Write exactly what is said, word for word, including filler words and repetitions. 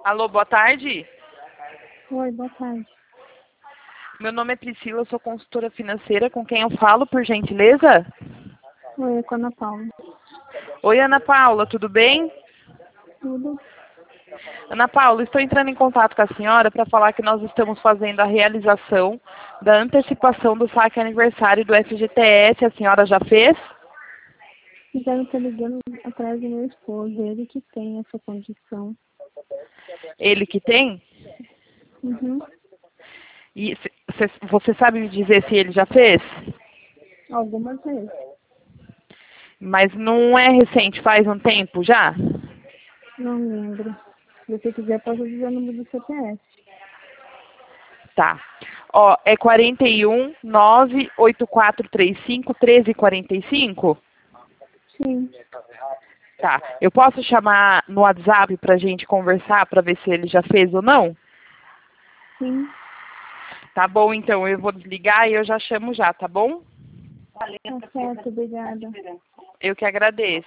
Alô, boa tarde. Oi, boa tarde. Meu nome é Priscila, eu sou consultora financeira. Com quem eu falo, por gentileza? Oi, é com a Ana Paula. Oi, Ana Paula, tudo bem? Tudo? Ana Paula, estou entrando em contato com a senhora para falar que nós estamos fazendo a realização da antecipação do saque aniversário do F G T S. A senhora já fez? Já estou ligando atrás do meu esposo, ele que tem essa condição. Ele que tem? Uhum. E se- se- você sabe me dizer se ele já fez? Algumas vezes. Mas não é recente, faz um tempo já? Não lembro. Se você quiser, posso dizer o número do C P F. Tá. Ó, é quarenta e um, nove oito quatro três cinco, treze quarenta e cinco? Sim. Tá. Eu posso chamar no WhatsApp pra gente conversar pra ver se ele já fez ou não? Sim. Tá bom, então eu vou desligar e eu já chamo já, tá bom? Tá certo, obrigada. Eu que agradeço.